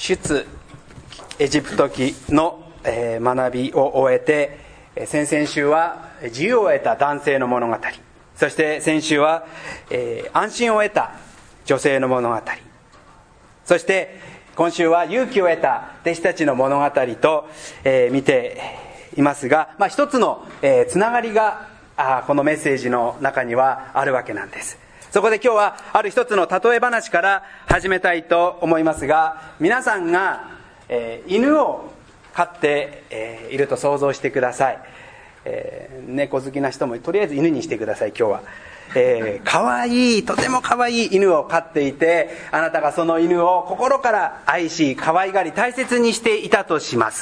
出エジプト記の学びを終えて、先々週は自由を得た男性の物語、そして先週は安心を得た女性の物語、そして今週は勇気を得た弟子たちの物語と見ていますが、一つのつながりがこのメッセージの中にはあるわけなんです。そこで今日はある一つの例え話から始めたいと思いますが、皆さんが犬を飼っていると想像してください。猫好きな人もとりあえず犬にしてください。今日はかわいい、とてもかわいい犬を飼っていて、あなたがその犬を心から愛し可愛がり大切にしていたとします。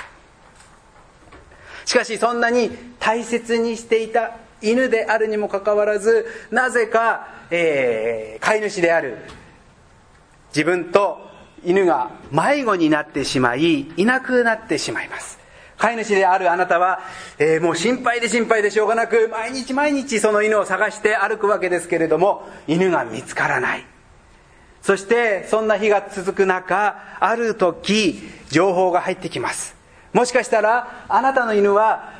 しかしそんなに大切にしていた犬であるにもかかわらず、なぜか、飼い主である自分と犬が迷子になってしまい、いなくなってしまいます。飼い主であるあなたは、もう心配で心配でしょうがなく、毎日毎日その犬を探して歩くわけですけれども、犬が見つからない。そしてそんな日が続く中、ある時情報が入ってきます。もしかしたらあなたの犬は、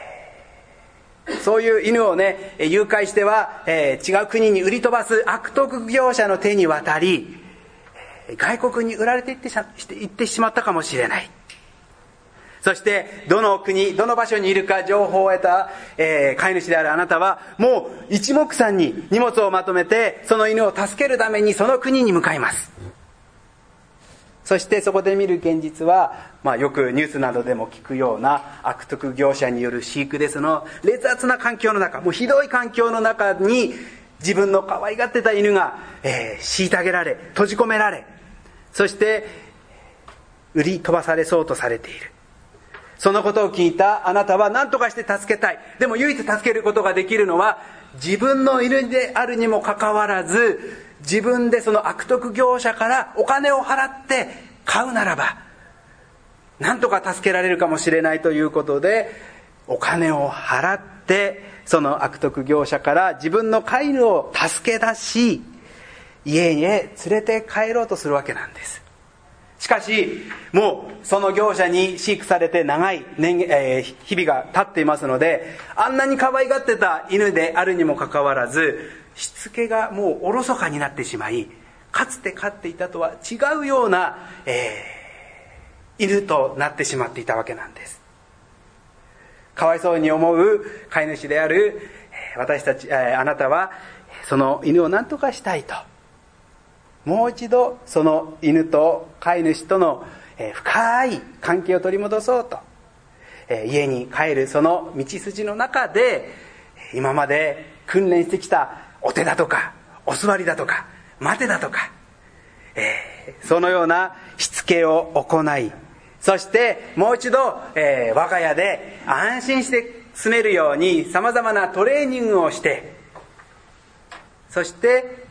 そういう犬をね、誘拐しては、違う国に売り飛ばす悪徳業者の手に渡り、外国に売られていってしまったかもしれない。そしてどの国どの場所にいるか情報を得た、飼い主であるあなたは、もう一目散に荷物をまとめてその犬を助けるためにその国に向かいます。そしてそこで見る現実は、よくニュースなどでも聞くような悪徳業者による飼育で、その劣悪な環境の中、もうひどい環境の中に自分の可愛がってた犬が、虐げられ閉じ込められ、そして売り飛ばされそうとされている。そのことを聞いたあなたは何とかして助けたい。でも唯一助けることができるのは自分の犬であるにもかかわらず、自分でその悪徳業者からお金を払って買うならば何とか助けられるかもしれないということで、お金を払ってその悪徳業者から自分の飼い犬を助け出し、家へ連れて帰ろうとするわけなんです。しかしもうその業者に飼育されて長い日々が経っていますので、あんなに可愛がってた犬であるにもかかわらず、しつけがもうおろそかになってしまい、かつて飼っていたとは違うような、犬となってしまっていたわけなんです。かわいそうに思う飼い主である私たち、あなたはその犬を何とかしたいと、もう一度その犬と飼い主との深い関係を取り戻そうと、家に帰るその道筋の中で、今まで訓練してきたお手だとかお座りだとか待てだとか、そのようなしつけを行い、そしてもう一度、我が家で安心して住めるようにさまざまなトレーニングをして、そして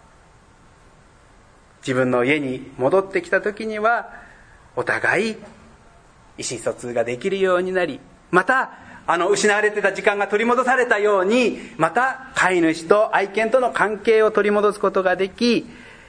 自分の家に戻ってきた時にはお互い意思疎通ができるようになり、また失われてた時間が取り戻されたように、また飼い主と愛犬との関係を取り戻すことができ、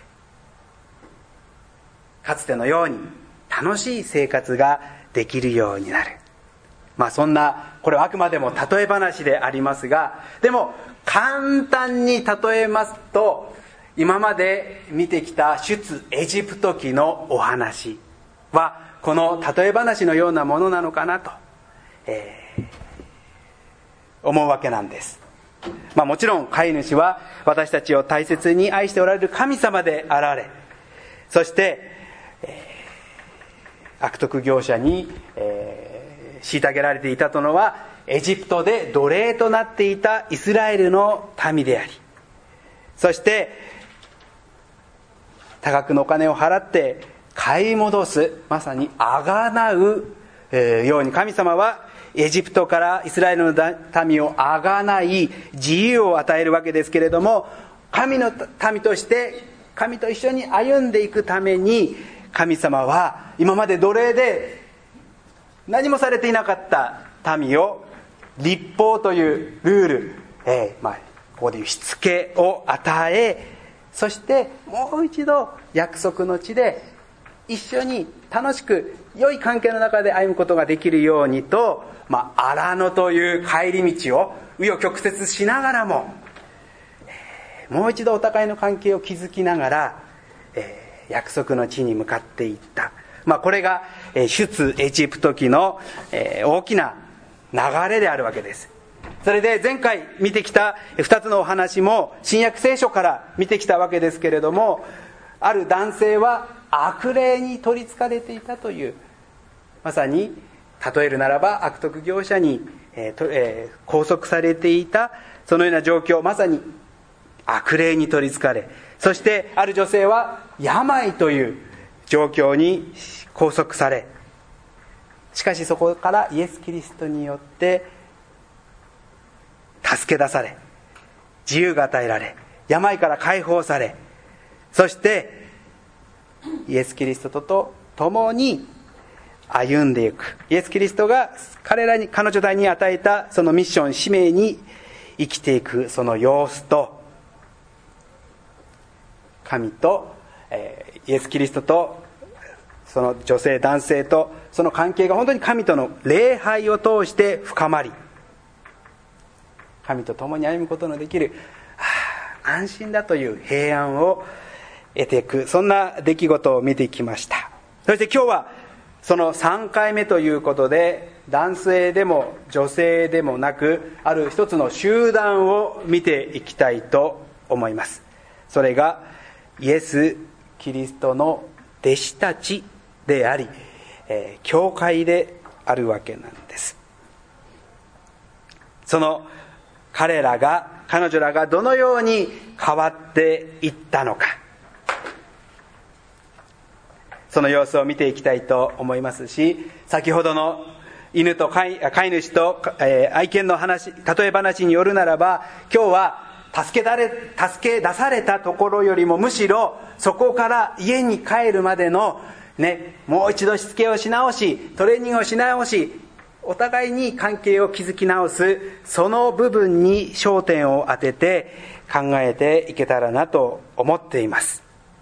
かつてのように楽しい生活ができるようになる。そんな、これはあくまでも例え話でありますが、でも簡単に例えますと、今まで見てきた出エジプト記のお話はこの例え話のようなものなのかなと、思うわけなんです。もちろん飼い主は私たちを大切に愛しておられる神様であられ、そして、悪徳業者に、虐げられていたとのはエジプトで奴隷となっていたイスラエルの民であり、そして多額のお金を払って買い戻す、まさにあがなうように神様はエジプトからイスラエルの民をあがない自由を与えるわけですけれども、神の民として神と一緒に歩んでいくために、神様は今まで奴隷で何もされていなかった民を律法というルール、ここでいうしつけを与え、そしてもう一度約束の地で一緒に楽しく良い関係の中で歩むことができるようにと、荒野という帰り道を紆余曲折しながらも、もう一度お互いの関係を築きながら、約束の地に向かっていった。これが出エジプト記の大きな流れであるわけです。それで前回見てきた2つのお話も新約聖書から見てきたわけですけれども、ある男性は悪霊に取りつかれていたという、まさに例えるならば悪徳業者に拘束されていた、そのような状況、まさに悪霊に取りつかれ、そしてある女性は病という状況に拘束され、しかしそこからイエス・キリストによって助け出され、自由が与えられ、病から解放され、そしてイエス・キリストと共に歩んでいく。イエス・キリストが彼女たちに与えたそのミッション、使命に生きていくその様子と、神と、イエス・キリストとその女性男性とその関係が本当に神との礼拝を通して深まり、神と共に歩むことのできる安心だという平安を得ていく、そんな出来事を見てきました。そして今日はその3回目ということで、男性でも女性でもなく、ある一つの集団を見ていきたいと思います。それがイエス・キリストの弟子たちであり、教会であるわけなんです。その彼女らがどのように変わっていったのか、その様子を見ていきたいと思いますし、先ほどの犬と飼い主と愛犬の話、例え話によるならば、今日は助け出されたところよりも、むしろそこから家に帰るまでのもう一度しつけをし直し、トレーニングをし直し、お互いに関係を築き直す、その部分に焦点を当てて考えていけたらなと思っています。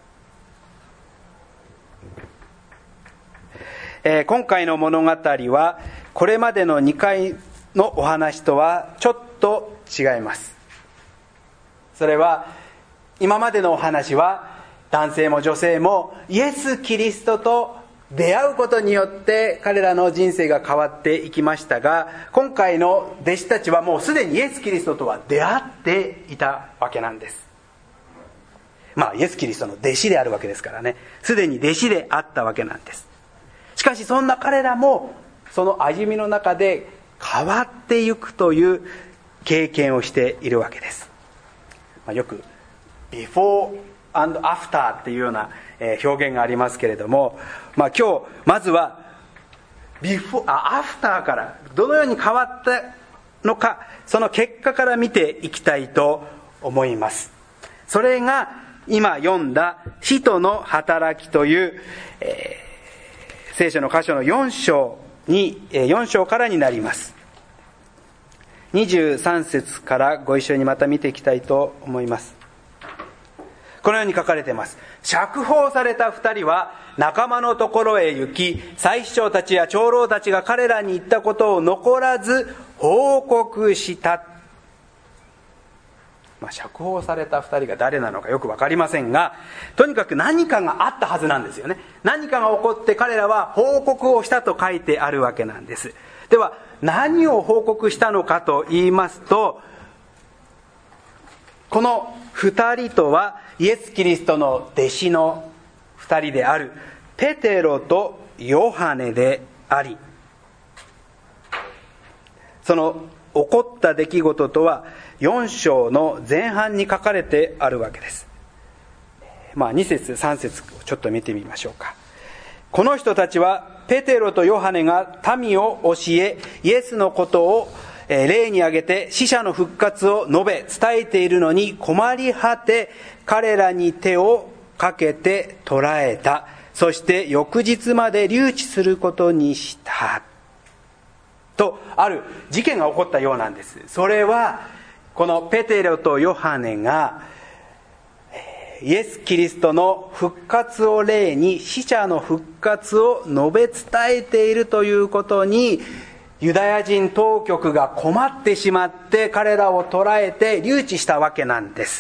今回の物語はこれまでの2回のお話とはちょっと違います。それは、今までのお話は男性も女性もイエス・キリストと出会うことによって彼らの人生が変わっていきましたが、今回の弟子たちはもうすでにイエス・キリストとは出会っていたわけなんです。イエス・キリストの弟子であるわけですからね、すでに弟子であったわけなんです。しかしそんな彼らもその歩みの中で変わっていくという経験をしているわけです。よく before and after っていうような表現がありますけれども、今日まずはafter からどのように変わったのか、その結果から見ていきたいと思います。それが今読んだ使徒の働きという、聖書の箇所の4章からになります。23節からご一緒にまた見ていきたいと思います。このように書かれています。釈放された2人は仲間のところへ行き、祭司長たちや長老たちが彼らに言ったことを残らず報告した。釈放された2人が誰なのかよく分かりませんが、とにかく何かがあったはずなんですよね。何かが起こって彼らは報告をしたと書いてあるわけなんです。では何を報告したのかと言いますと、この2人とはイエス・キリストの弟子の2人であるペテロとヨハネであり、その起こった出来事とは4章の前半に書かれてあるわけです。2節3節ちょっと見てみましょうか。この人たちはペテロとヨハネが民を教え、イエスのことを例に挙げて死者の復活を述べ伝えているのに困り果て、彼らに手をかけて捕らえた。そして翌日まで留置することにしたと、ある事件が起こったようなんです。それはこのペテロとヨハネがイエス・キリストの復活を例に死者の復活を述べ伝えているということにユダヤ人当局が困ってしまって彼らを捕らえて留置したわけなんです。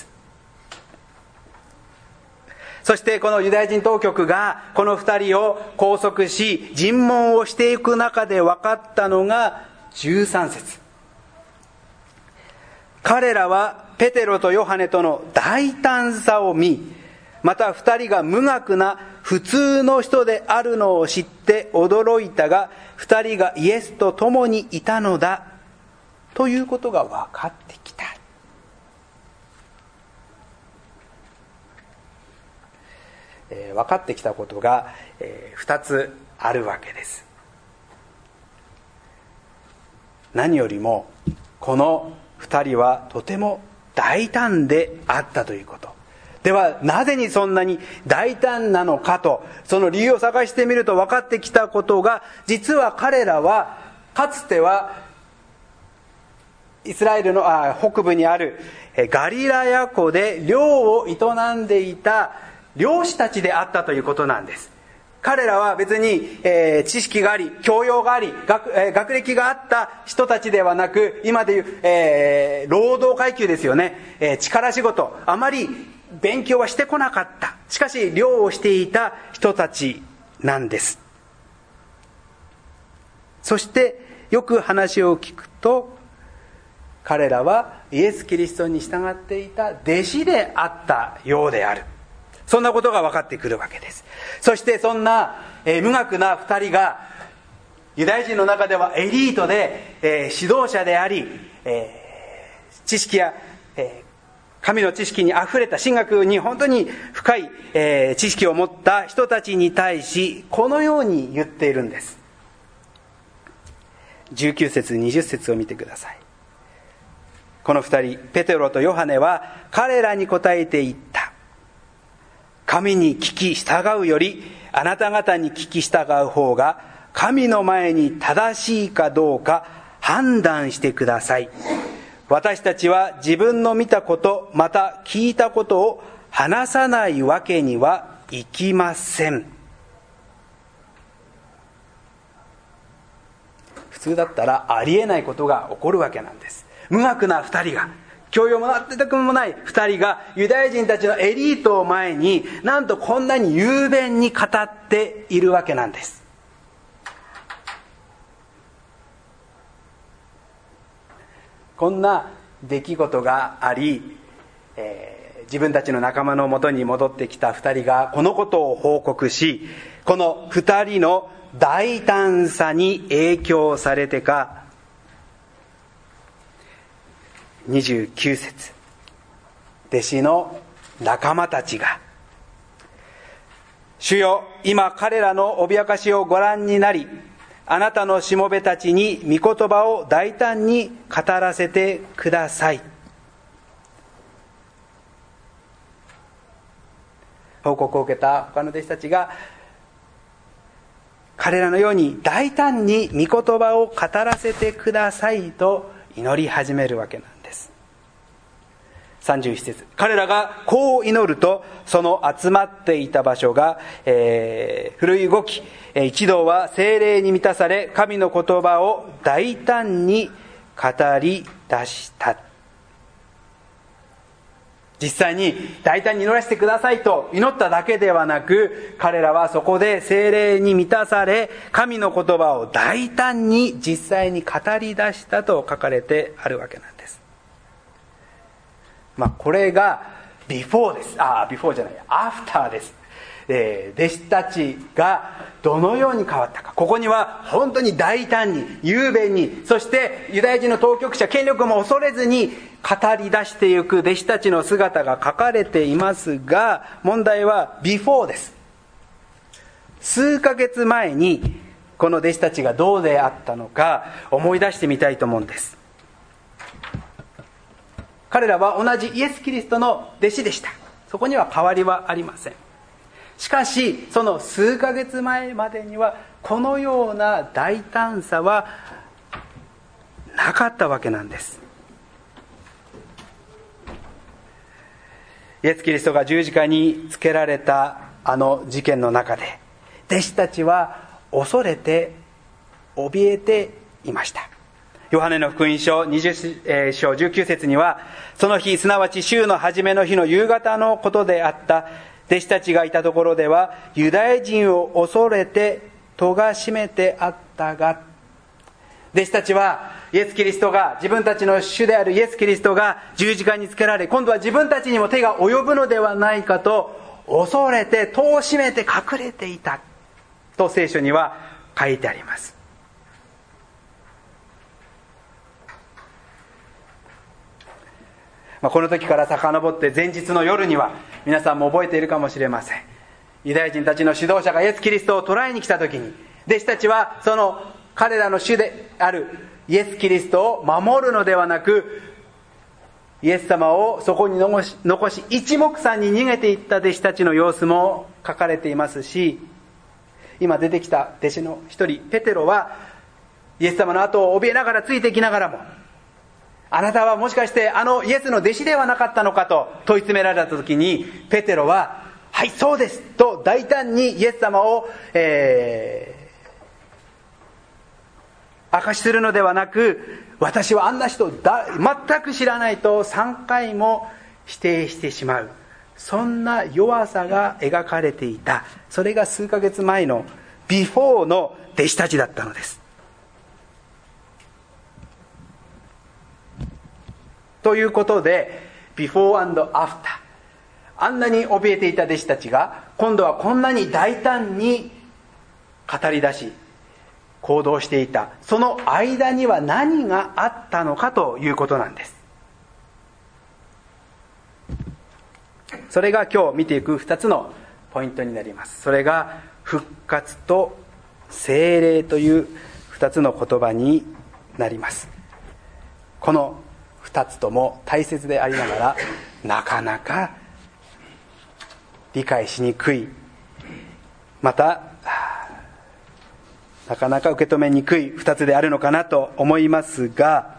そしてこのユダヤ人当局がこの二人を拘束し尋問をしていく中で分かったのが13節。彼らはペテロとヨハネとの大胆さを見、また二人が無学な普通の人であるのを知って驚いたが、二人がイエスと共にいたのだということが分かってきた。分かってきたことが2つあるわけです。何よりもこの2人はとても大胆であったということ。ではなぜにそんなに大胆なのかと、その理由を探してみると分かってきたことが、実は彼らはかつてはイスラエルの北部にあるガリラヤ湖で漁を営んでいた漁師たちであったということなんです。彼らは別に、知識があり教養があり 学歴があった人たちではなく、今でいう、労働階級ですよね、力仕事、あまり勉強はしてこなかった。しかし漁をしていた人たちなんです。そしてよく話を聞くと、彼らはイエス・キリストに従っていた弟子であったようである。そんなことが分かってくるわけです。そしてそんな、無学な二人がユダヤ人の中ではエリートで、指導者であり、知識や、神の知識にあふれた、神学に本当に深い、知識を持った人たちに対しこのように言っているんです。19節20節を見てください。この二人ペテロとヨハネは彼らに答えて言った。神に聞き従うよりあなた方に聞き従う方が神の前に正しいかどうか判断してください。私たちは自分の見たことまた聞いたことを話さないわけにはいきません。普通だったらありえないことが起こるわけなんです。無学な二人が、教養も全くもない二人がユダヤ人たちのエリートを前になんとこんなに雄弁に語っているわけなんです。こんな出来事があり、自分たちの仲間のもとに戻ってきた二人がこのことを報告し、この二人の大胆さに影響されてか、29節、弟子の仲間たちが、主よ、今彼らの脅かしをご覧になり、あなたのしもべたちに御言葉を大胆に語らせてください。報告を受けた他の弟子たちが彼らのように大胆に御言葉を語らせてくださいと祈り始めるわけなんです。31節、彼らがこう祈ると、その集まっていた場所が、震い動き、一同は聖霊に満たされ、神の言葉を大胆に語り出した。実際に大胆に祈らせてくださいと祈っただけではなく、彼らはそこで聖霊に満たされ、神の言葉を大胆に実際に語り出したと書かれてあるわけなんです。これがビフォーです。ビフォーじゃない、アフターです。弟子たちがどのように変わったか、ここには本当に大胆に雄弁に、そしてユダヤ人の当局者権力も恐れずに語り出していく弟子たちの姿が書かれていますが、問題はビフォーです。数ヶ月前にこの弟子たちがどうであったのか思い出してみたいと思うんです。彼らは同じイエス・キリストの弟子でした。そこには変わりはありません。しかしその数ヶ月前までにはこのような大胆さはなかったわけなんです。 イエス・キリストが十字架につけられたあの事件の中で、弟子たちは恐れて怯えていました。ヨハネの福音書20章19節には、その日、すなわち週の初めの日の夕方のことであった。弟子たちがいたところでは、ユダヤ人を恐れて戸が閉めてあったが、弟子たちはイエス・キリストが、自分たちの主であるイエス・キリストが十字架につけられ、今度は自分たちにも手が及ぶのではないかと恐れて戸を閉めて隠れていたと聖書には書いてあります。この時から遡って前日の夜には、皆さんも覚えているかもしれません。ユダヤ人たちの指導者がイエス・キリストを捕らえに来た時に、弟子たちはその彼らの主であるイエス・キリストを守るのではなく、イエス様をそこに残し一目散に逃げていった弟子たちの様子も書かれていますし、今出てきた弟子の一人ペテロはイエス様の後を怯えながらついていきながらも、あなたはもしかしてあのイエスの弟子ではなかったのかと問い詰められた時に、ペテロははいそうですと大胆にイエス様を、明かしするのではなく、私はあんな人全く知らないと3回も否定してしまう、そんな弱さが描かれていた。それが数ヶ月前のビフォーの弟子たちだったのです。ということで、ビフォー&アフター、あんなに怯えていた弟子たちが今度はこんなに大胆に語り出し行動していた、その間には何があったのかということなんです。それが今日見ていく2つのポイントになります。それが復活と聖霊という2つの言葉になります。この2つとも大切でありながら、なかなか理解しにくい、またなかなか受け止めにくい2つであるのかなと思いますが、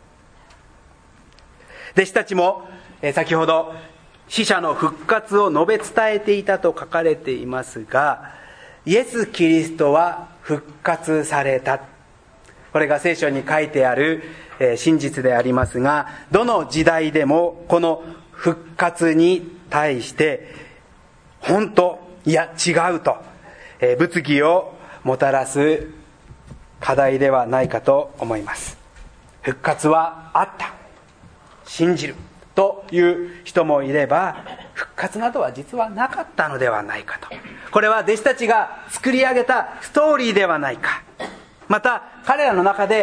弟子たちも先ほど死者の復活を述べ伝えていたと書かれていますが、イエス・キリストは復活された、これが聖書に書いてある真実でありますが、どの時代でもこの復活に対して本当いや違うと物議をもたらす課題ではないかと思います。復活はあった、信じるという人もいれば、復活などは実はなかったのではないかと、これは弟子たちが作り上げたストーリーではないか、また彼らの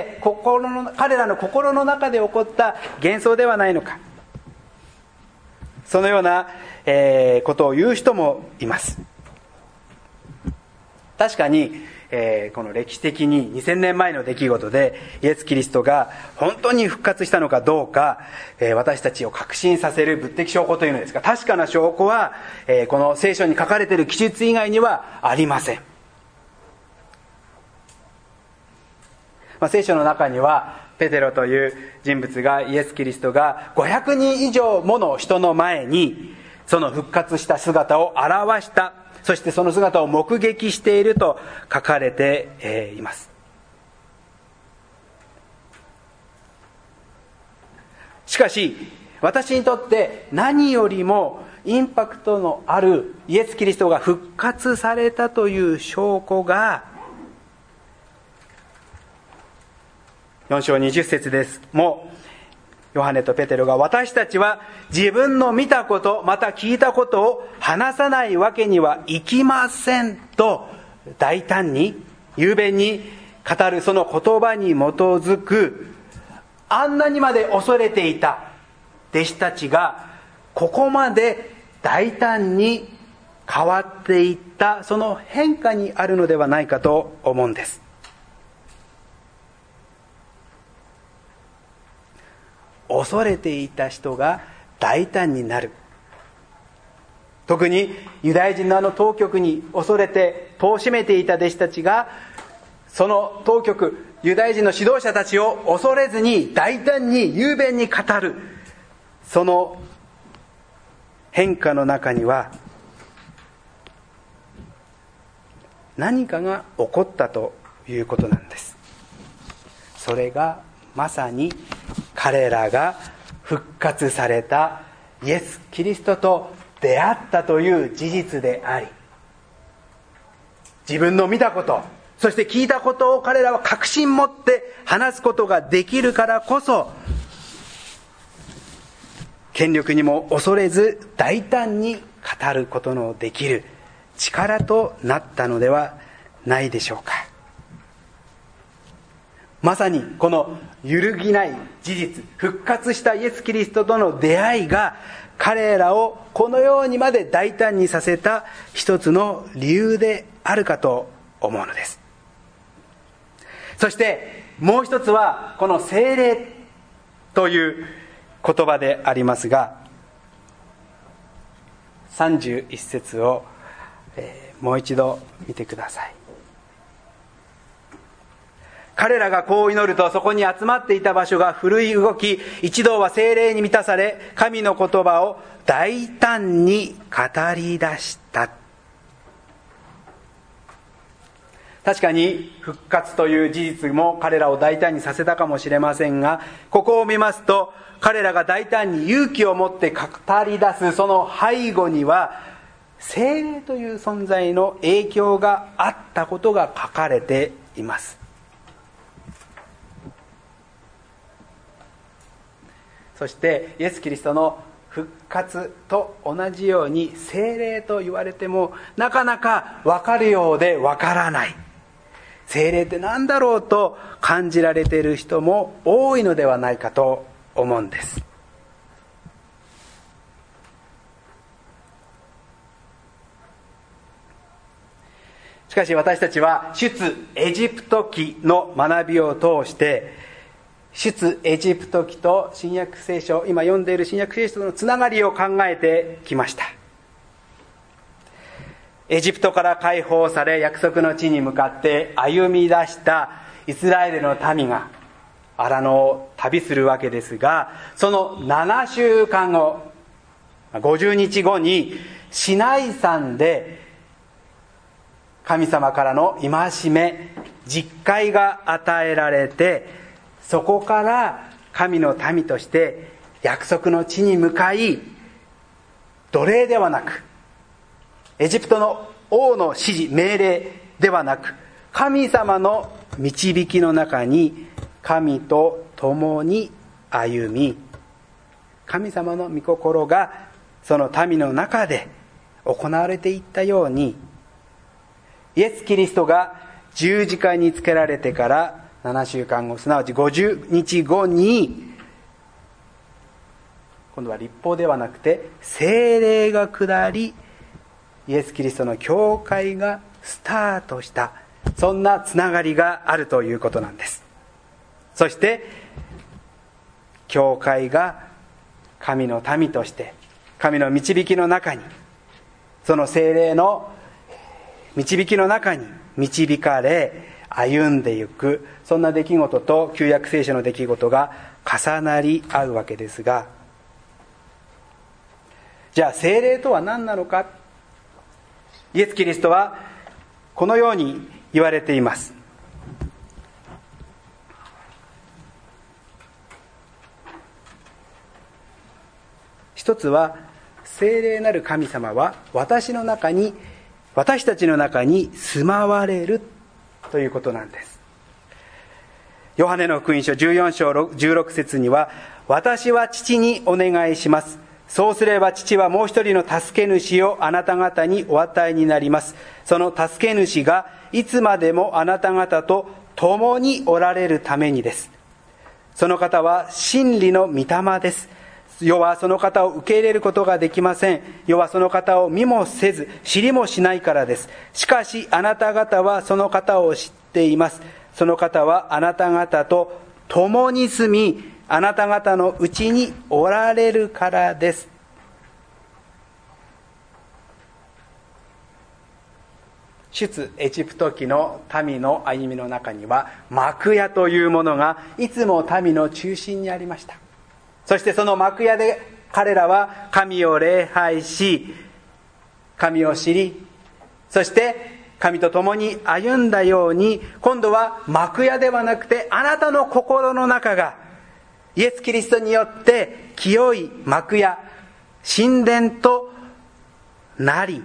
心の中で起こった幻想ではないのか、そのようなことを言う人もいます。確かにこの歴史的に2000年前の出来事でイエス・キリストが本当に復活したのかどうか、私たちを確信させる物的証拠というのですが、確かな証拠はこの聖書に書かれている記述以外にはありません。聖書の中にはペテロという人物がイエス・キリストが500人以上もの人の前にその復活した姿を表した、そしてその姿を目撃していると書かれています。しかし私にとって何よりもインパクトのあるイエス・キリストが復活されたという証拠が4章20節です。もうヨハネとペテロが、私たちは自分の見たことまた聞いたことを話さないわけにはいきませんと大胆に雄弁に語る、その言葉に基づく、あんなにまで恐れていた弟子たちがここまで大胆に変わっていった、その変化にあるのではないかと思うんです。恐れていた人が大胆になる。特にユダヤ人のあの当局に恐れて戸を閉めていた弟子たちが、その当局ユダヤ人の指導者たちを恐れずに大胆に雄弁に語る、その変化の中には何かが起こったということなんです。それがまさに彼らが復活されたイエス・キリストと出会ったという事実であり、自分の見たこと、そして聞いたことを彼らは確信持って話すことができるからこそ、権力にも恐れず大胆に語ることのできる力となったのではないでしょうか。まさにこの揺るぎない事実、復活したイエス・キリストとの出会いが彼らをこのようにまで大胆にさせた一つの理由であるかと思うのです。そしてもう一つはこの聖霊という言葉でありますが、31節をもう一度見てください。彼らがこう祈ると、そこに集まっていた場所が奮い動き、一同は聖霊に満たされ、神の言葉を大胆に語り出した。確かに復活という事実も彼らを大胆にさせたかもしれませんが、ここを見ますと、彼らが大胆に勇気を持って語り出すその背後には、聖霊という存在の影響があったことが書かれています。そしてイエス・キリストの復活と同じように聖霊と言われてもなかなか分かるようで分からない、聖霊って何だろうと感じられている人も多いのではないかと思うんです。しかし私たちは出エジプト記の学びを通して、出エジプト記と新約聖書、今読んでいる新約聖書とのつながりを考えてきました。エジプトから解放され約束の地に向かって歩み出したイスラエルの民が荒野を旅するわけですが、その7週間後、50日後にシナイ山で神様からの戒め、実戒が与えられて、そこから神の民として約束の地に向かい、奴隷ではなくエジプトの王の指示命令ではなく、神様の導きの中に神と共に歩み、神様の御心がその民の中で行われていったように、イエス・キリストが十字架につけられてから7週間後、すなわち50日後に、今度は律法ではなくて聖霊が下り、イエス・キリストの教会がスタートした、そんなつながりがあるということなんです。そして教会が神の民として神の導きの中に、その聖霊の導きの中に導かれ歩んでいく、そんな出来事と旧約聖書の出来事が重なり合うわけですが、じゃあ聖霊とは何なのか。イエス・キリストはこのように言われています。一つは、聖霊なる神様は私たちの中に住まわれるということなんです。ヨハネの福音書14章16節には、私は父にお願いします。そうすれば父はもう一人の助け主をあなた方にお与えになります。その助け主がいつまでもあなた方と共におられるためにです。その方は真理の御霊です。世はその方を受け入れることができません。世はその方を見もせず知りもしないからです。しかしあなた方はその方を知っています。その方はあなた方と共に住み、あなた方のうちにおられるからです。出エジプト記の民の歩みの中には、幕屋というものがいつも民の中心にありました。そしてその幕屋で彼らは神を礼拝し、神を知り、そして神と共に歩んだように、今度は幕屋ではなくて、あなたの心の中がイエス・キリストによって清い幕屋、神殿となり、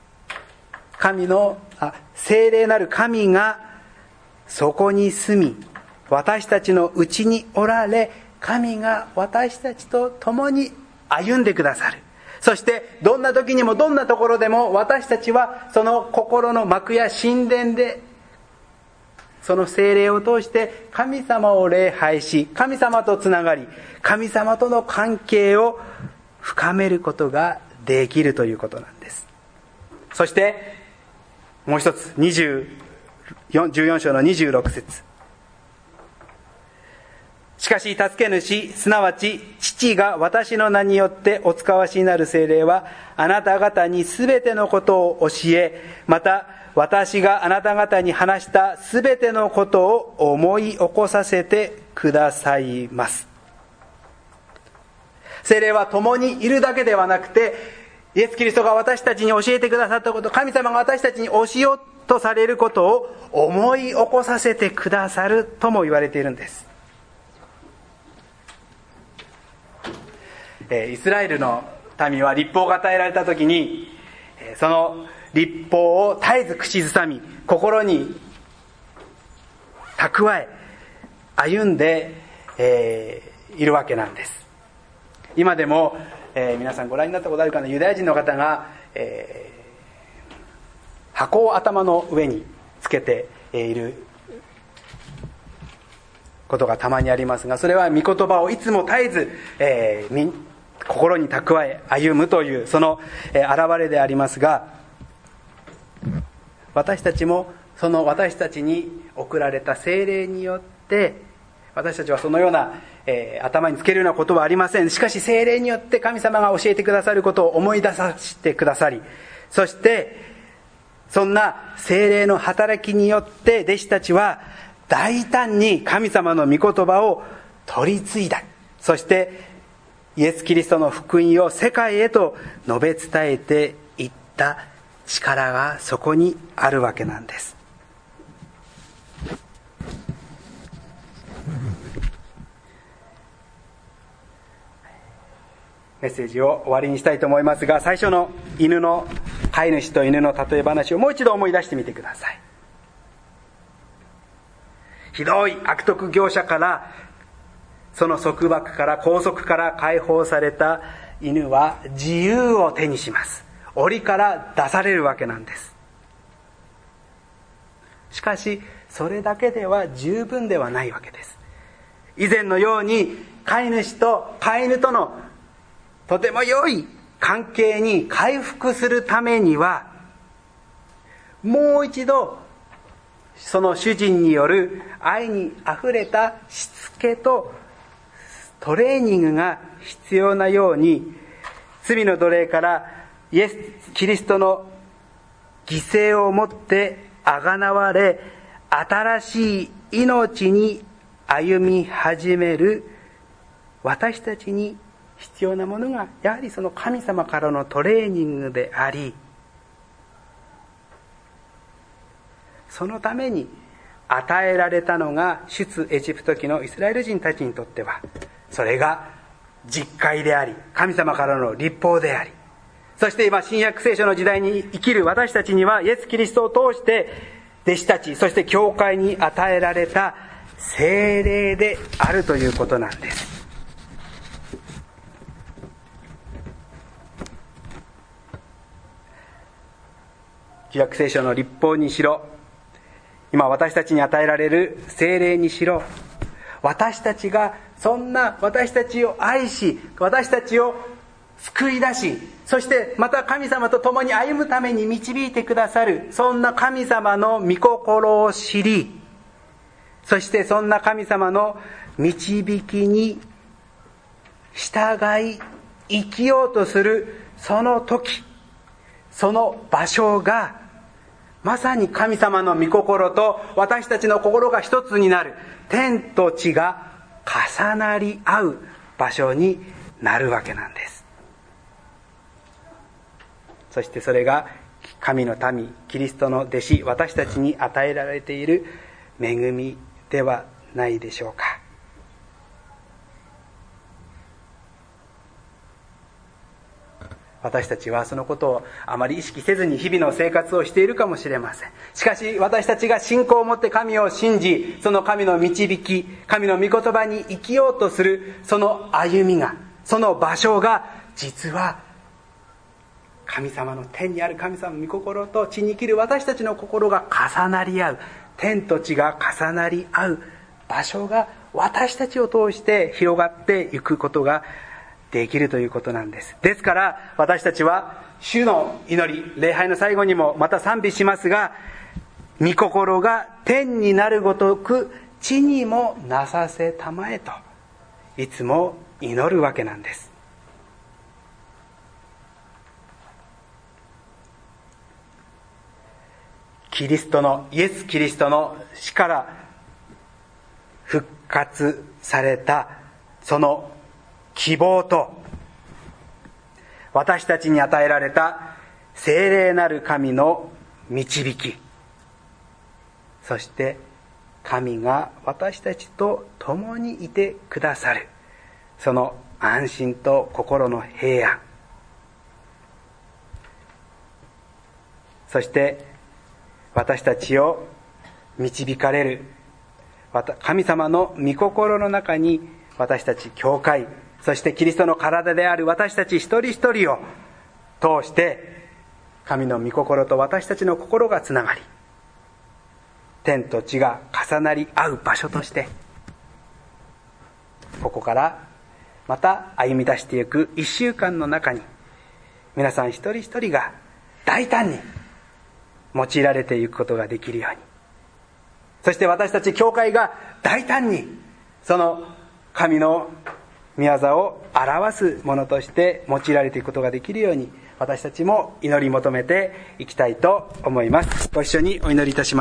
聖霊なる神がそこに住み、私たちのうちにおられ、神が私たちと共に歩んでくださる。そしてどんな時にもどんなところでも、私たちはその心の幕や神殿で、その聖霊を通して神様を礼拝し、神様とつながり、神様との関係を深めることができるということなんです。そしてもう一つ、14章の26節。しかし助け主、すなわち父が私の名によってお使わしになる聖霊は、あなた方にすべてのことを教え、また私があなた方に話したすべてのことを思い起こさせてくださいます。聖霊は共にいるだけではなくて、イエス・キリストが私たちに教えてくださったこと、神様が私たちに教えようとされることを思い起こさせてくださるとも言われているんです。イスラエルの民は律法が与えられた時に、その律法を絶えず口ずさみ、心に蓄え歩んで、いるわけなんです。今でも、皆さんご覧になったことあるかな、ユダヤ人の方が、箱を頭の上につけていることがたまにありますが、それは御言葉をいつも絶えず、心に蓄え歩むというその現れでありますが、私たちもその私たちに送られた聖霊によって、私たちはそのような、頭につけるようなことはありません。しかし聖霊によって神様が教えてくださることを思い出させてくださり、そしてそんな聖霊の働きによって弟子たちは大胆に神様の御言葉を取り継いだ。そしてイエス・キリストの福音を世界へと述べ伝えていった力がそこにあるわけなんです。メッセージを終わりにしたいと思いますが、最初の飼い主と犬の例え話をもう一度思い出してみてください。ひどい悪徳業者から、その束縛から拘束から解放された犬は自由を手にします。檻から出されるわけなんです。しかしそれだけでは十分ではないわけです。以前のように飼い主と飼い犬とのとても良い関係に回復するためには、もう一度その主人による愛にあふれたしつけとトレーニングが必要なように、罪の奴隷からイエス・キリストの犠牲をもってあがなわれ、新しい命に歩み始める私たちに必要なものが、やはりその神様からのトレーニングであり、そのために与えられたのが出エジプト記のイスラエル人たちにとっては、それが実戒であり、神様からの律法であり、そして今新約聖書の時代に生きる私たちには、イエス・キリストを通して弟子たち、そして教会に与えられた聖霊であるということなんです。旧約聖書の律法にしろ、今私たちに与えられる聖霊にしろ、私たちがそんな私たちを愛し、私たちを救い出し、そしてまた神様と共に歩むために導いてくださる、そんな神様の御心を知り、そしてそんな神様の導きに従い生きようとするその時、その場所がまさに神様の御心と私たちの心が一つになる、天と地が重なり合う場所になるわけなんです。そしてそれが神の民、キリストの弟子、私たちに与えられている恵みではないでしょうか。私たちはそのことをあまり意識せずに日々の生活をしているかもしれません。しかし私たちが信仰を持って神を信じ、その神の導き、神の御言葉に生きようとするその歩みが、その場所が実は神様の天にある神様の御心と地に生きる私たちの心が重なり合う、天と地が重なり合う場所が私たちを通して広がっていくことができるということなんです。ですから私たちは主の祈り、礼拝の最後にもまた賛美しますが、御心が天になるごとく地にもなさせたまえといつも祈るわけなんです。イエス・キリストの死から復活されたその希望と、私たちに与えられた聖霊なる神の導き、そして神が私たちと共にいてくださるその安心と心の平安、そして私たちを導かれる神様の御心の中に、私たち教会、そしてキリストの体である私たち一人一人を通して神の御心と私たちの心がつながり、天と地が重なり合う場所として、ここからまた歩み出していく一週間の中に、皆さん一人一人が大胆に用いられていくことができるように、そして私たち教会が大胆にその神の御業を表すものとして用いられていくことができるように、私たちも祈り求めていきたいと思います。ご一緒にお祈りいたします。